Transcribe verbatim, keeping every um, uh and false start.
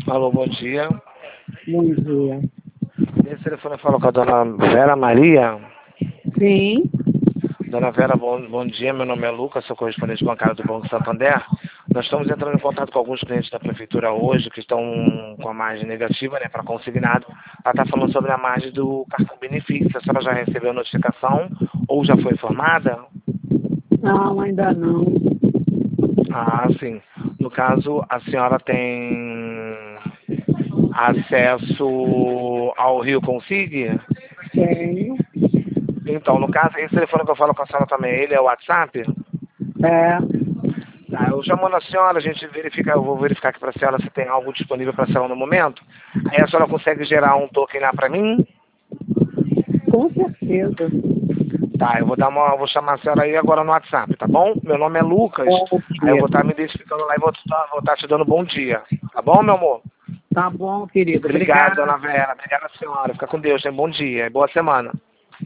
Alô, bom dia. Bom dia. Esse telefone falou com a dona Vera Maria. Sim. Dona Vera, bom, bom dia. Meu nome é Lucas, sou correspondente bancário do Banco Santander. Nós estamos entrando em contato com alguns clientes da prefeitura hoje que estão com a margem negativa, né, para consignado. Ela está falando sobre a margem do cartão benefício. A senhora já recebeu a notificação ou já foi informada? Não, ainda não. Ah, sim. No caso, a senhora tem acesso ao Rio Consig? Tenho. Então, no caso, esse telefone que eu falo com a senhora também, ele é o WhatsApp? É. Tá, eu chamando a senhora, a gente verifica, eu vou verificar aqui para a senhora se tem algo disponível para a senhora no momento. Aí a senhora consegue gerar um token lá para mim? Com certeza. Tá, eu vou dar uma, eu vou chamar a senhora aí agora no WhatsApp, tá bom? Meu nome é Lucas, Bom aí eu dia. vou estar me identificando lá e vou estar vou estar te dando bom dia. Tá bom, meu amor? Tá bom, querido. Obrigado, Obrigada. dona Vera. Obrigada, senhora. Fica com Deus, tem bom dia e boa semana.